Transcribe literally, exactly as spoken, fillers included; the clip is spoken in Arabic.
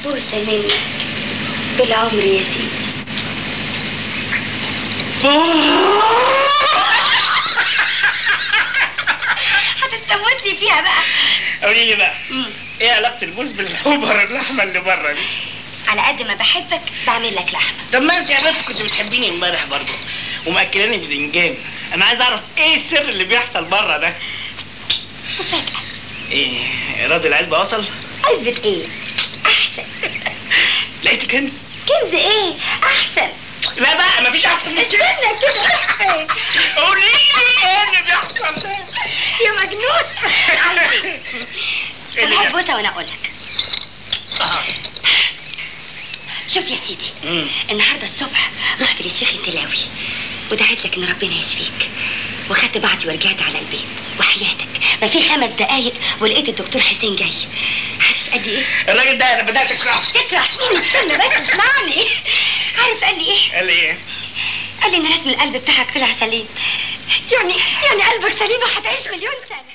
بوسة منك بالعمر يا سيدي. هتستموتني فيها بقى. قولي لي بقى، مم. ايه علاقة البوس بالحوبر اللحمة اللي بره دي؟ على قد ما بحبك بعمل لك لحمة. طب ما انت يا بنت كنت بتحبيني امبارح برضه ومأكلاني بدنجان. انا عايز اعرف ايه السر اللي بيحصل بره ده؟ مفاجأة. ايه راضي العلبة وصل؟ علبة ايه؟ احسن. لقيت كنز؟ كنز ايه؟ احسن. لا بقى مفيش احسن من كده. استنى كده. قولي لي ايه اللي بيحصل ده؟ يا مجنون. طب هات بوسة وانا اقول لك. شوف يا سيدي، مم. النهارده الصبح رحت للشيخ التلاوي ودعيت لك ان ربنا يشفيك، وخدت بعضي ورجعت على البيت، وحياتك ما في خمس دقايق ولقيت الدكتور حسين جاي. عارف قال لي ايه؟ الراجل ده انا بدات اكرهه. تكره مين؟ استنى بس اسمعني. عارف قال لي ايه؟ قال لي ايه؟ قال لي ان رسم القلب بتاعك طلع سليم. يعني يعني قلبك سليم وهتعيش مليون سنه.